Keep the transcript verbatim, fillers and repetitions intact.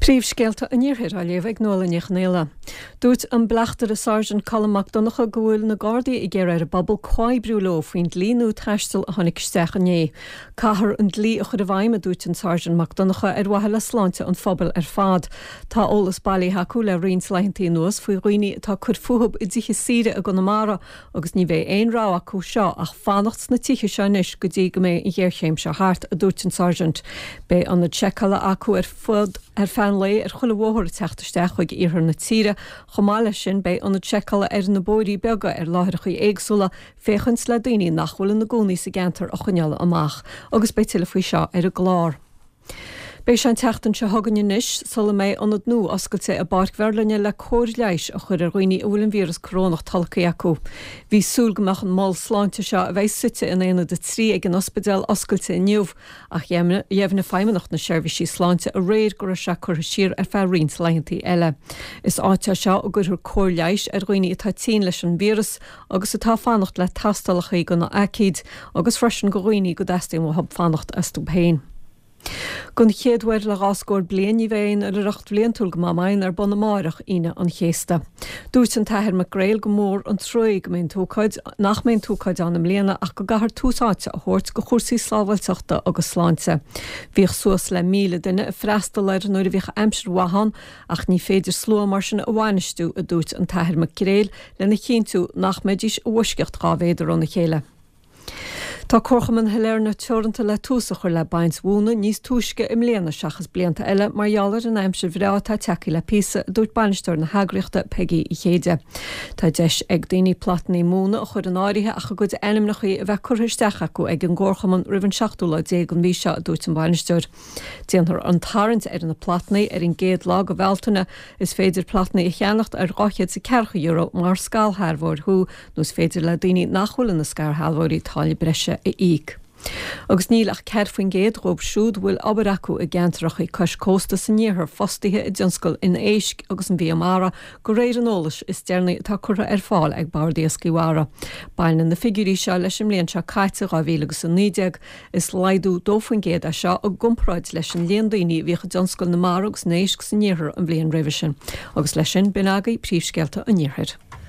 Príomhscéalta a níorthir a léomh ag nóla neachnéile. Dúirt an bleachtar a Sergeant Colm MacDonagh go bhfuil na Gardaí i ggéir ar a bobbal chomhaibriú leo faoin dlíonú taistil a tháinig isteach inné. Cathair an dlí a chur a bhaim a dúirt an Sergeant MacDonagh ar waithe le sláinte an phobal ar fad. Tá ólas bailí hacu le rion sláintí nuas faoi roioine tá chur futhub i dtithe síre a Gonamara agus ní bheith aon rá acu seo ach fannacht na tithe seanis go dtí go mé i ggéirchéim se thart a dúirt an Sergeant. Bé an na tseicala acu ar fud ar fan lei ar chuile bhóthir teachtasteach chuig iarthar na tíre, chomáile sin bé an na tseicala ar na bóirí bega ar láthir chuí éagsúla féchans le daoine nach bhfuil na gcónaí sa gentar a chuneala amach, agus bé tuile faoi seo ar a glár. Bé sean teachtan se haganne níos, sola mé anad nó oscailte a barcverlinne le cóir leis a chur a roioine a bhfuil an vírus corónach talcaí acu. Bhí súlgamach an máil sláinte seo a bheith sute in éana de trí ag an ospidéal oscailte inniuh ach dhéimhna feimimeach na seirbhísí sláinte a réir gur se chur siar ar fear rion sláintí eile. Is áte seo a gurthur cóir leis ar roioine atá tí leis an vírus agus atá fannacht le tastalachí go na acíd agus freisin go roioine go deistíim ó hab fannacht as tú péin. Gon chéadhair le gáscóir blian i bhéin ar a recht bliantúil go máin ar Bonamarach ine an chéasta. Dúirt an Táthar MacGrail go mór an troig mén túcaid nach mén túcaid an am léana ach go gahar túsáte a thuirt go chósaí slábhailteachta agus sláinte. Bhíoh suas le míle duine a freistal ar nuair a bhíoh aimsir wahan ach ní féidir slua mar sin a bhainistú a dúirt an Táthar MacGrail lena chéintú nach méidís uiscecht rábhéidir an na chéile. Tá corchaman heléir na teoranta le túsachar le baint bhúna níos túisce im léana seachas blianta eile mar jalar an aimsir bhreátá teaci le písa dúirt banisteir na hagriachta Peggy i chéide. Tá deis ag daoine platnaí múna a chur an áirithe a chu go enim nach chuí a bheith churthaisteach acu ag an gcorchaman rihann seachtúla déag an bhí seo dúirt an banisteir. Déantar an tarrant ar na platnaí ar an géad lá go bhhealtaine is féidir platnaí i cheannacht ar gáchiad sa cearcha euro mar scáltharbhór thu nús féidir le daoine nachhuiil na scáltharbhóirí táille breise i íc. Agus níl ach ceir faoin géad rob siúd bhfuil aber acu i gceantarach i cos cósta san níorthar fostaithe i dionscail in éisc agus an bhíomara go réir an ólas is dearna tá curtha ar fáil ag Bardíos Ciwara. Bailna na figurí seo leis an mblion seo caite gábhíle agus an nídeag is leidú dó faoin géad a seo a gumpraid leis an líon daoine bhíocha dionscail na mar agus néisc san níorthar an bblion rihisin. Agus leis sin bin agaí príomhscéalta a níorthir.